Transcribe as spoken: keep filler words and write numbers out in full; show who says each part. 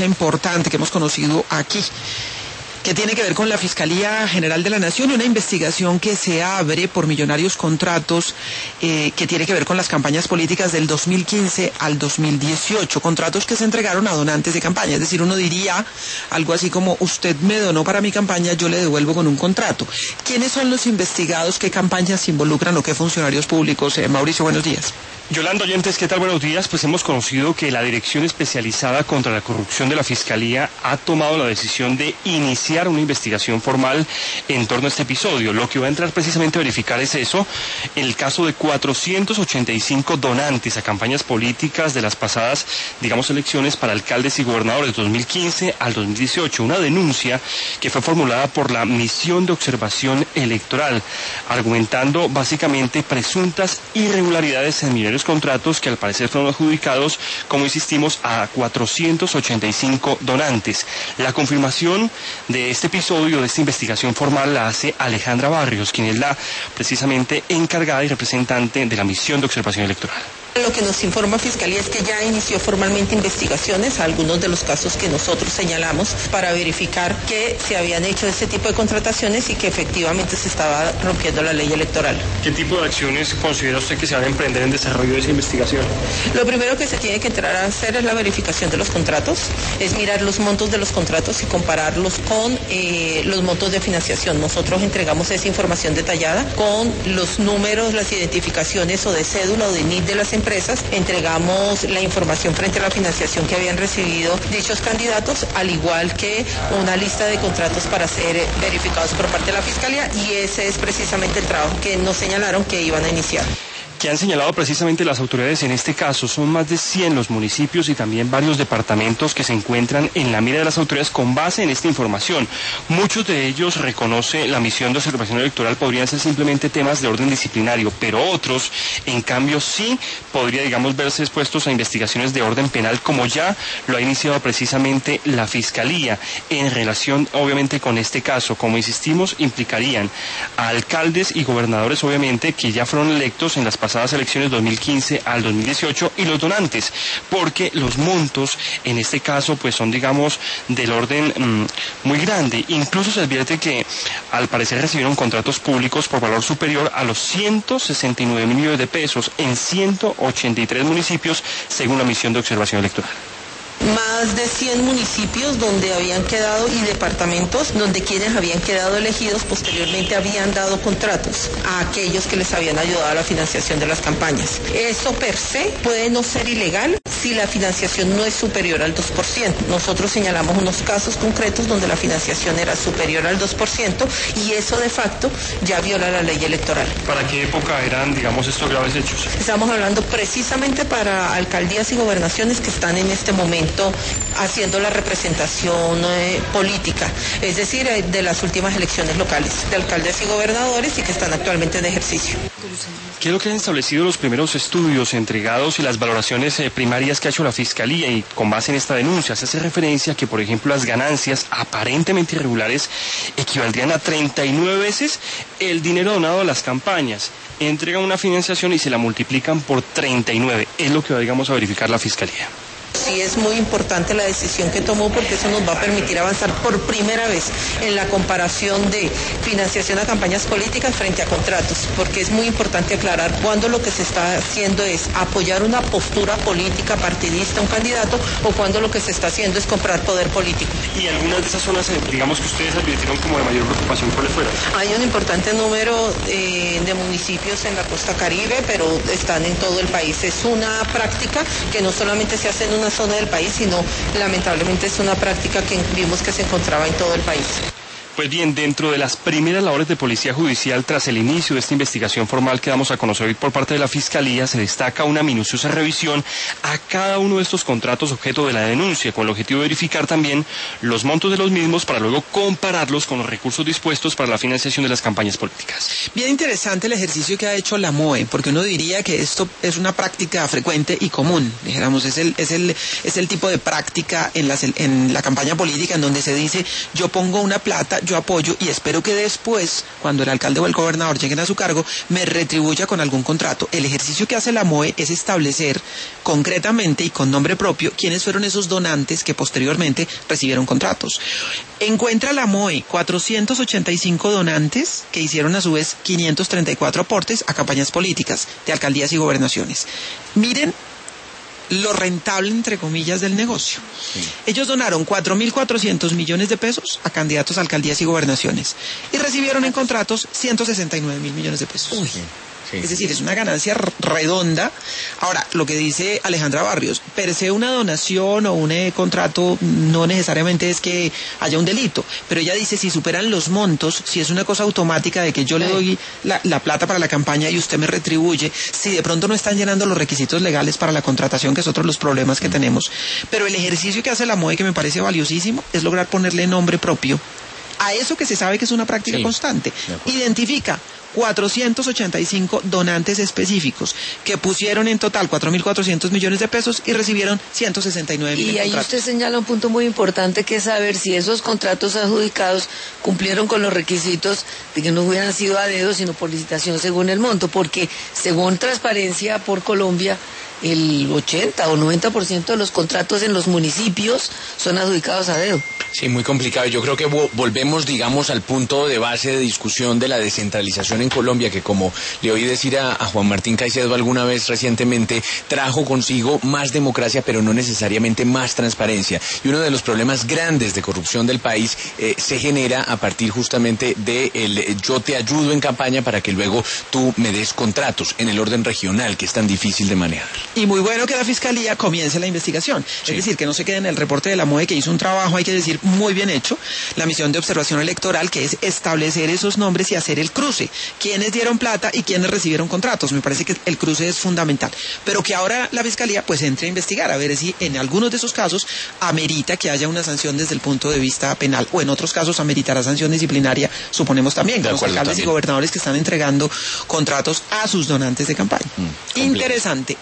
Speaker 1: importante que hemos conocido aquí, que tiene que ver con la Fiscalía General de la Nación y una investigación que se abre por millonarios contratos eh, que tiene que ver con las campañas políticas del dos mil quince al dos mil dieciocho, contratos que se entregaron a donantes de campaña. Es decir, uno diría algo así como: usted me donó para mi campaña, yo le devuelvo con un contrato. ¿Quiénes son los investigados? ¿Qué campañas se involucran o qué funcionarios públicos? Eh, Mauricio, buenos días.
Speaker 2: Yolanda, oyentes, ¿qué tal? Buenos días. Pues hemos conocido que la Dirección Especializada contra la Corrupción de la Fiscalía ha tomado la decisión de iniciar una investigación formal en torno a este episodio. Lo que va a entrar precisamente a verificar es eso, el caso de cuatrocientos ochenta y cinco donantes a campañas políticas de las pasadas, digamos, elecciones para alcaldes y gobernadores dos mil quince al dos mil dieciocho. Una denuncia que fue formulada por la Misión de Observación Electoral, argumentando básicamente presuntas irregularidades en millonarios contratos que al parecer fueron adjudicados, como insistimos, a cuatrocientos ochenta y cinco donantes. La confirmación de este episodio, de esta investigación formal, la hace Alejandra Barrios, quien es la precisamente encargada y representante de la Misión de Observación Electoral.
Speaker 3: Lo que nos informa Fiscalía es que ya inició formalmente investigaciones a algunos de los casos que nosotros señalamos para verificar que se habían hecho ese tipo de contrataciones y que efectivamente se estaba rompiendo la ley electoral.
Speaker 2: ¿Qué tipo de acciones considera usted que se van a emprender en desarrollo de esa investigación?
Speaker 3: Lo primero que se tiene que entrar a hacer es la verificación de los contratos, es mirar los montos de los contratos y compararlos con eh, los montos de financiación. Nosotros entregamos esa información detallada con los números, las identificaciones o de cédula o de N I T de las empresas. empresas, entregamos la información frente a la financiación que habían recibido dichos candidatos, al igual que una lista de contratos para ser verificados por parte de la Fiscalía, y ese es precisamente el trabajo que nos señalaron que iban a iniciar.
Speaker 2: Que han señalado precisamente las autoridades en este caso. Son más de cien los municipios y también varios departamentos que se encuentran en la mira de las autoridades con base en esta información. Muchos de ellos, reconoce la Misión de Observación Electoral, podrían ser simplemente temas de orden disciplinario, pero otros, en cambio, sí podría, digamos, verse expuestos a investigaciones de orden penal, como ya lo ha iniciado precisamente la Fiscalía. En relación, obviamente, con este caso, como insistimos, implicarían a alcaldes y gobernadores, obviamente, que ya fueron electos en las pasadas pasadas elecciones dos mil quince al dos mil dieciocho, y los donantes, porque los montos en este caso pues son, digamos, del orden mmm, muy grande. Incluso se advierte que al parecer recibieron contratos públicos por valor superior a los ciento sesenta y nueve mil millones de pesos en ciento ochenta y tres municipios, según la Misión de Observación Electoral.
Speaker 3: Más de cien municipios donde habían quedado y departamentos donde quienes habían quedado elegidos posteriormente habían dado contratos a aquellos que les habían ayudado a la financiación de las campañas. Eso per se puede no ser ilegal si la financiación no es superior al dos por ciento. Nosotros señalamos unos casos concretos donde la financiación era superior al dos por ciento y eso de facto ya viola la ley electoral.
Speaker 2: ¿Para qué época eran, digamos, estos graves hechos?
Speaker 3: Estamos hablando precisamente para alcaldías y gobernaciones que están en este momento haciendo la representación eh, política, es decir, eh, de las últimas elecciones locales, de alcaldes y gobernadores, y que están actualmente en ejercicio.
Speaker 2: ¿Qué es lo que han establecido los primeros estudios entregados y las valoraciones eh, primarias que ha hecho la Fiscalía? Y con base en esta denuncia se hace referencia a que, por ejemplo, las ganancias aparentemente irregulares equivaldrían a treinta y nueve veces el dinero donado a las campañas. Entregan una financiación y se la multiplican por treinta y nueve. Es lo que va, digamos, a verificar la Fiscalía.
Speaker 3: Sí, es muy importante la decisión que tomó, porque eso nos va a permitir avanzar por primera vez en la comparación de financiación a campañas políticas frente a contratos, porque es muy importante aclarar cuándo lo que se está haciendo es apoyar una postura política partidista a un candidato o cuándo lo que se está haciendo es comprar poder político.
Speaker 2: ¿Y algunas de esas zonas, digamos, que ustedes advirtieron como de mayor preocupación, cuáles fueron?
Speaker 3: Hay un importante número eh, de municipios en la costa Caribe, pero están en todo el país. Es una práctica que no solamente se hace en una zona del país, sino lamentablemente es una práctica que vimos que se encontraba en todo el país.
Speaker 2: Pues bien, dentro de las primeras labores de Policía Judicial tras el inicio de esta investigación formal que damos a conocer hoy por parte de la Fiscalía, se destaca una minuciosa revisión a cada uno de estos contratos objeto de la denuncia, con el objetivo de verificar también los montos de los mismos para luego compararlos con los recursos dispuestos para la financiación de las campañas políticas.
Speaker 1: Bien interesante el ejercicio que ha hecho la M O E, porque uno diría que esto es una práctica frecuente y común, dijéramos, es el, es el, es el tipo de práctica en, las, en la campaña política en donde se dice: yo pongo una plata, yo apoyo y espero que después, cuando el alcalde o el gobernador lleguen a su cargo, me retribuya con algún contrato. El ejercicio que hace la M O E es establecer concretamente y con nombre propio quiénes fueron esos donantes que posteriormente recibieron contratos. Encuentra la M O E cuatrocientos ochenta y cinco donantes que hicieron a su vez quinientos treinta y cuatro aportes a campañas políticas de alcaldías y gobernaciones. Miren lo rentable, entre comillas, del negocio. Sí. Ellos donaron cuatro mil cuatrocientos millones de pesos a candidatos a alcaldías y gobernaciones y recibieron en contratos ciento sesenta y nueve mil millones de pesos. Uy. Sí. Es decir, es una ganancia redonda. Ahora, lo que dice Alejandra Barrios, per se una donación o un eh, contrato no necesariamente es que haya un delito, pero ella dice si superan los montos, si es una cosa automática de que yo le doy la, la plata para la campaña y usted me retribuye, si de pronto no están llenando los requisitos legales para la contratación, que es otro de los problemas que tenemos. Pero el ejercicio que hace la M O E, que me parece valiosísimo, es lograr ponerle nombre propio a eso que se sabe que es una práctica sí, constante. Identifica cuatrocientos ochenta y cinco donantes específicos que pusieron en total cuatro mil cuatrocientos millones de pesos y recibieron ciento sesenta y nueve mil.
Speaker 4: Y ahí contratos. Usted señala un punto muy importante, que es saber si esos contratos adjudicados cumplieron con los requisitos de que no hubieran sido a dedo, sino por licitación según el monto, porque según Transparencia por Colombia, el ochenta o noventa por ciento de los contratos en los municipios son adjudicados a dedo.
Speaker 5: Sí, muy complicado. Yo creo que volvemos, digamos, al punto de base de discusión de la descentralización en Colombia, que como le oí decir a, a Juan Martín Caicedo alguna vez recientemente, trajo consigo más democracia, pero no necesariamente más transparencia. Y uno de los problemas grandes de corrupción del país eh, se genera a partir justamente de el yo te ayudo en campaña para que luego tú me des contratos en el orden regional, que es tan difícil de manejar.
Speaker 1: Y muy bueno que la Fiscalía comience la investigación. Sí. Es decir, que no se quede en el reporte de la M O E, que hizo un trabajo, hay que decir, muy bien hecho, la misión de observación electoral, que es establecer esos nombres y hacer el cruce. Quiénes dieron plata y quiénes recibieron contratos. Me parece que el cruce es fundamental. Pero que ahora la Fiscalía pues entre a investigar, a ver si en algunos de esos casos amerita que haya una sanción desde el punto de vista penal, o en otros casos ameritará sanción disciplinaria, suponemos también, con los alcaldes también y gobernadores que están entregando contratos a sus donantes de campaña. Mm, Interesante.